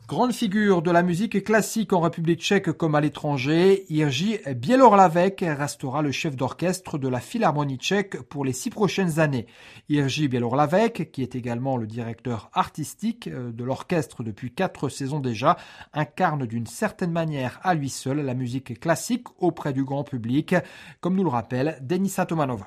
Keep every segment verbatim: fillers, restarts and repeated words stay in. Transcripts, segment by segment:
Grande figure de la musique classique en République tchèque comme à l'étranger, Jiří Bělohlavek restera le chef d'orchestre de la Philharmonie tchèque pour les six prochaines années. Jiří Bělohlavek, qui est également le directeur artistique de l'orchestre depuis quatre saisons déjà, incarne d'une certaine manière à lui seul la musique classique auprès du grand public, comme nous le rappelle Denisa Tomanova.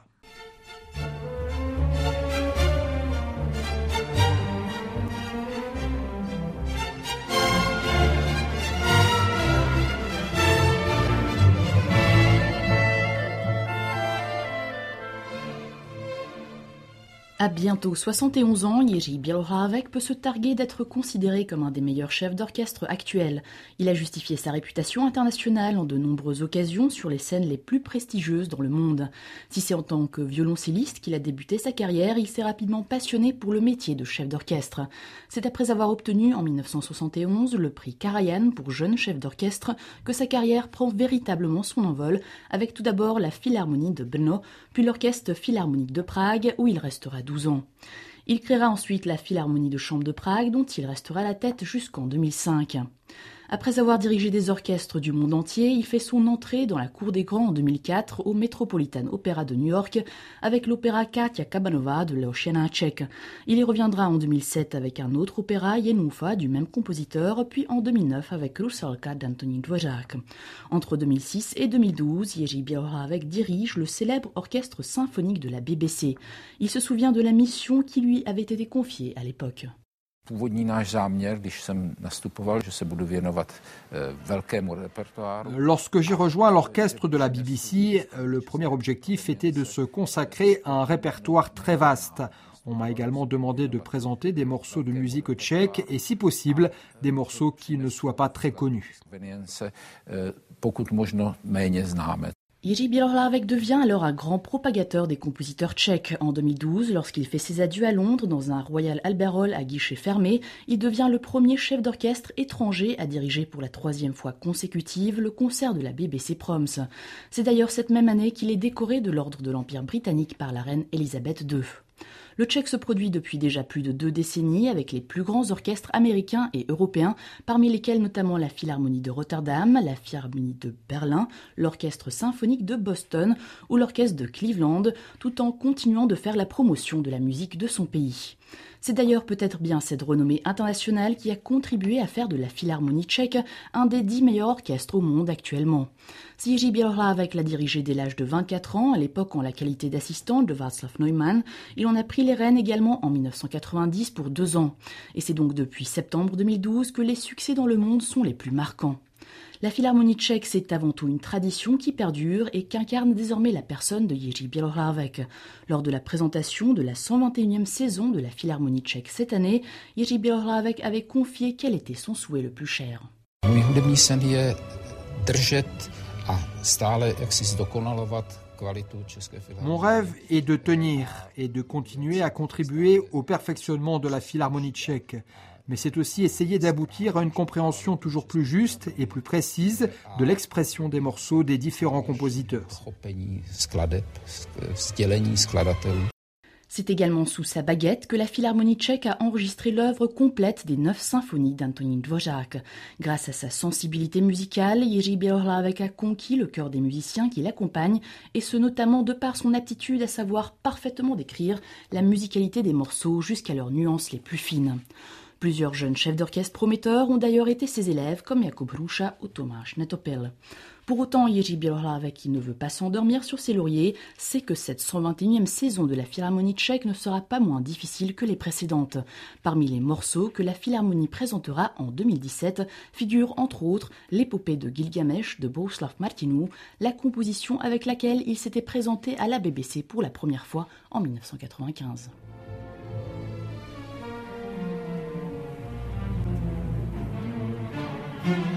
À bientôt soixante et onze ans, Jiří Bělohlavek peut se targuer d'être considéré comme un des meilleurs chefs d'orchestre actuels. Il a justifié sa réputation internationale en de nombreuses occasions sur les scènes les plus prestigieuses dans le monde. Si c'est en tant que violoncelliste qu'il a débuté sa carrière, il s'est rapidement passionné pour le métier de chef d'orchestre. C'est après avoir obtenu en mille neuf cent soixante et onze le prix Karajan pour jeune chef d'orchestre que sa carrière prend véritablement son envol, avec tout d'abord la Philharmonie de Brno, puis l'Orchestre Philharmonique de Prague, où il restera douze ans. Il créera ensuite la Philharmonie de Chambre de Prague, dont il restera à la tête jusqu'en deux mille cinq. Après avoir dirigé des orchestres du monde entier, il fait son entrée dans la cour des grands en deux mille quatre au Metropolitan Opera de New York avec l'opéra Katia Kabanova de l'Oceana tchèque. Il y reviendra en deux mille sept avec un autre opéra, Jenůfa, du même compositeur, puis en deux mille neuf avec Rusalka d'Antonín Dvořák. Entre deux mille six et deux mille douze, Jiří Bělohlavek dirige le célèbre orchestre symphonique de la B B C. Il se souvient de la mission qui lui avait été confiée à l'époque. Původní náš záměr, když jsem nastupoval, že se budu věnovat velkému répertoáru. Lorsque j'ai rejoint l'orchestre de la B B C, le premier objectif était de se consacrer à un répertoire très vaste. On m'a également demandé de présenter des morceaux de musique tchèque et, si possible, des morceaux qui ne soient pas très connus. Pokud možno méně známe. Jiří Bělohlavek devient alors un grand propagateur des compositeurs tchèques. En deux mille douze, lorsqu'il fait ses adieux à Londres dans un Royal Albert Hall à guichet fermé, il devient le premier chef d'orchestre étranger à diriger pour la troisième fois consécutive le concert de la B B C Proms. C'est d'ailleurs cette même année qu'il est décoré de l'ordre de l'Empire britannique par la reine Elisabeth deux. Le Tchèque se produit depuis déjà plus de deux décennies avec les plus grands orchestres américains et européens, parmi lesquels notamment la Philharmonie de Rotterdam, la Philharmonie de Berlin, l'Orchestre symphonique de Boston ou l'Orchestre de Cleveland, tout en continuant de faire la promotion de la musique de son pays. C'est d'ailleurs peut-être bien cette renommée internationale qui a contribué à faire de la Philharmonie tchèque un des dix meilleurs orchestres au monde actuellement. Si Jiří Bělohlavek l'a dirigé dès l'âge de vingt-quatre ans, à l'époque en la qualité d'assistant de Václav Neumann, il en a pris les rênes également en mille neuf cent quatre-vingt-dix pour deux ans. Et c'est donc depuis septembre deux mille douze que les succès dans le monde sont les plus marquants. La Philharmonie tchèque, c'est avant tout une tradition qui perdure et qu'incarne désormais la personne de Jiří Bělohlavek. Lors de la présentation de la cent vingt et unième saison de la Philharmonie tchèque cette année, Jiří Bělohlavek avait confié quel était son souhait le plus cher. Můj hudební sen je držet a stále jaksi zdokonalovat kvalitu české filharmonie. Mon rêve est de tenir et de continuer à contribuer au perfectionnement de la Philharmonie tchèque. Mais c'est aussi essayer d'aboutir à une compréhension toujours plus juste et plus précise de l'expression des morceaux des différents compositeurs. C'est également sous sa baguette que la Philharmonie tchèque a enregistré l'œuvre complète des neuf symphonies d'Antonín Dvořák. Grâce à sa sensibilité musicale, Jiří Bělohlavek a conquis le cœur des musiciens qui l'accompagnent, et ce notamment de par son aptitude à savoir parfaitement décrire la musicalité des morceaux jusqu'à leurs nuances les plus fines. Plusieurs jeunes chefs d'orchestre prometteurs ont d'ailleurs été ses élèves, comme Jakub Hruša ou Tomáš Netopil. Pour autant, Jiří Bělohlavek, qui ne veut pas s'endormir sur ses lauriers, sait que cette cent vingt et unième saison de la Philharmonie tchèque ne sera pas moins difficile que les précédentes. Parmi les morceaux que la Philharmonie présentera en deux mille dix-sept figurent entre autres l'épopée de Gilgamesh de Bohuslav Martinů, la composition avec laquelle il s'était présenté à la B B C pour la première fois en mille neuf cent quatre-vingt-quinze. Thank you.